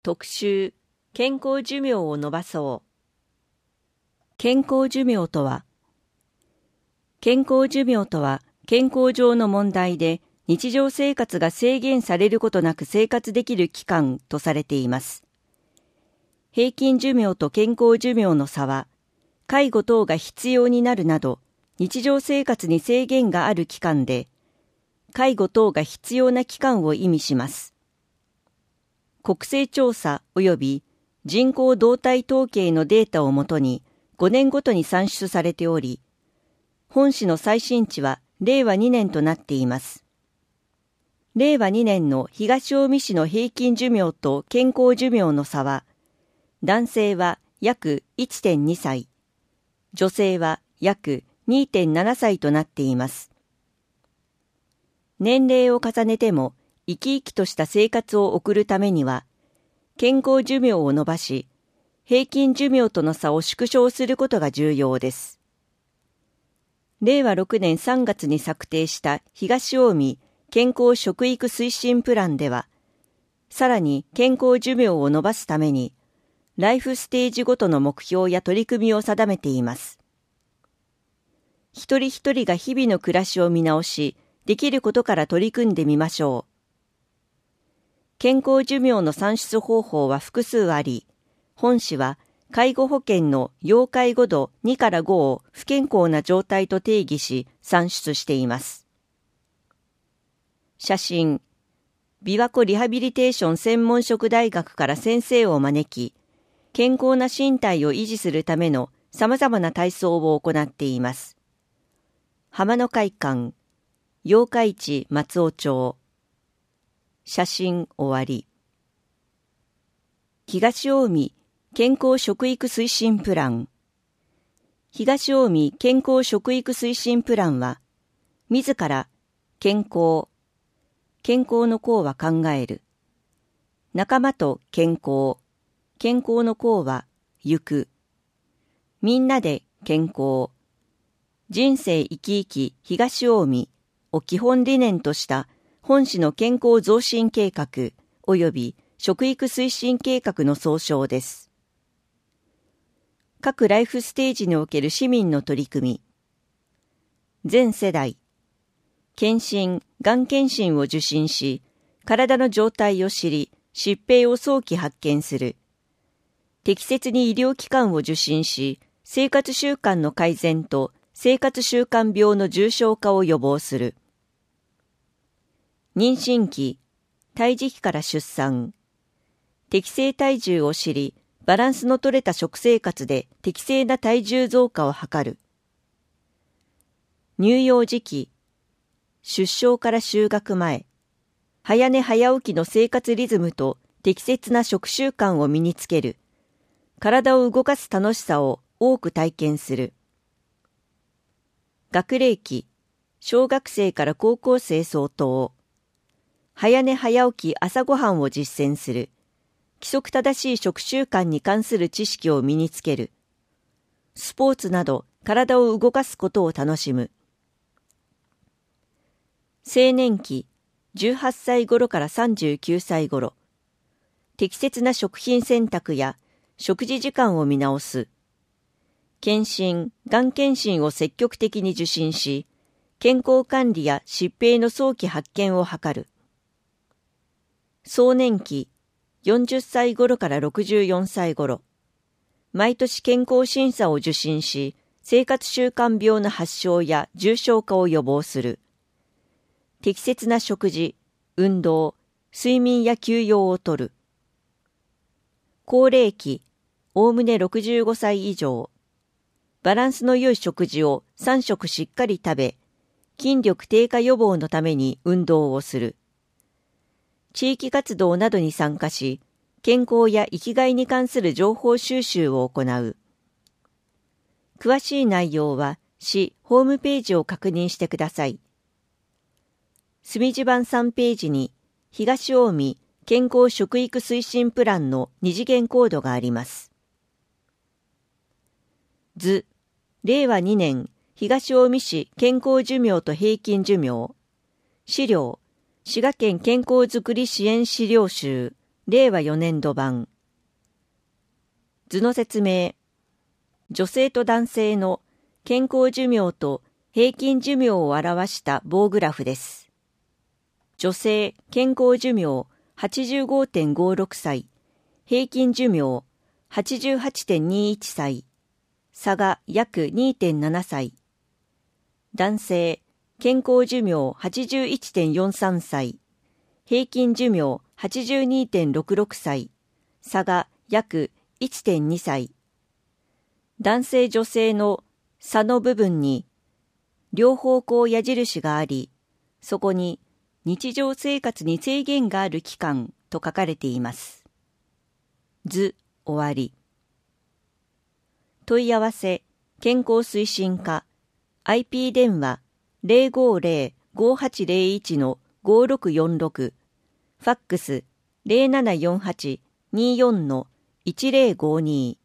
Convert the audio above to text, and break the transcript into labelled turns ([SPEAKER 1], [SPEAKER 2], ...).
[SPEAKER 1] 特集、健康寿命を延ばそう。健康寿命とは、健康上の問題で日常生活が制限されることなく生活できる期間とされています。平均寿命と健康寿命の差は、介護等が必要になるなど、日常生活に制限がある期間で、介護等が必要な期間を意味します。国勢調査及び人口動態統計のデータをもとに5年ごとに算出されており、本市の最新値は令和2年となっています。令和2年の東近江市の平均寿命と健康寿命の差は、男性は約 1.2 歳、女性は約 2.7 歳となっています。年齢を重ねても生き生きとした生活を送るためには、健康寿命を延ばし、平均寿命との差を縮小することが重要です。令和6年3月に策定した東近江健康食育推進プランでは、さらに健康寿命を延ばすために、ライフステージごとの目標や取り組みを定めています。一人一人が日々の暮らしを見直し、できることから取り組んでみましょう。健康寿命の算出方法は複数あり、本市は介護保険の要介護度2から5を不健康な状態と定義し算出しています。写真、琵琶湖リハビリテーション専門職大学から先生を招き、健康な身体を維持するための様々な体操を行っています。浜野会館、八日市松尾町。写真終わり。東近江健康食育推進プラン。東近江健康食育推進プランは、自ら健康の功は考える。仲間と健康の功は行く。みんなで健康。人生生き生き東近江を基本理念とした本市の健康増進計画及び食育推進計画の総称です。各ライフステージにおける市民の取り組み。全世代、検診、がん検診を受診し、体の状態を知り、疾病を早期発見する。適切に医療機関を受診し、生活習慣の改善と生活習慣病の重症化を予防する。妊娠期、胎児期から出産。適正体重を知り、バランスの取れた食生活で適正な体重増加を図る。乳幼児期、出生から就学前。早寝早起きの生活リズムと適切な食習慣を身につける。体を動かす楽しさを多く体験する。学齢期、小学生から高校生相当。早寝早起き朝ごはんを実践する。規則正しい食習慣に関する知識を身につける。スポーツなど体を動かすことを楽しむ。青年期、18歳頃から39歳頃。適切な食品選択や食事時間を見直す。検診、がん検診を積極的に受診し、健康管理や疾病の早期発見を図る。壮年期、40歳頃から64歳頃。毎年健康審査を受診し、生活習慣病の発症や重症化を予防する。適切な食事、運動、睡眠や休養をとる。高齢期、おおむね65歳以上。バランスの良い食事を3食しっかり食べ、筋力低下予防のために運動をする。地域活動などに参加し、健康や生きがいに関する情報収集を行う。詳しい内容は市ホームページを確認してください。墨地版3ページに東近江健康食育推進プランの2次元コードがあります。図、令和2年東近江市健康寿命と平均寿命。資料、滋賀県健康づくり支援資料集令和4年度版。図の説明。女性と男性の健康寿命と平均寿命を表した棒グラフです。女性健康寿命 85.56 歳、平均寿命 88.21 歳、差が約 2.7 歳。男性健康寿命 81.43 歳、平均寿命 82.66 歳、差が約 1.2 歳。男性女性の差の部分に両方向矢印があり、そこに日常生活に制限がある期間と書かれています。図終わり。問い合わせ健康推進課 IP 電話 050-5801-5646 ファックス 0748-24-1052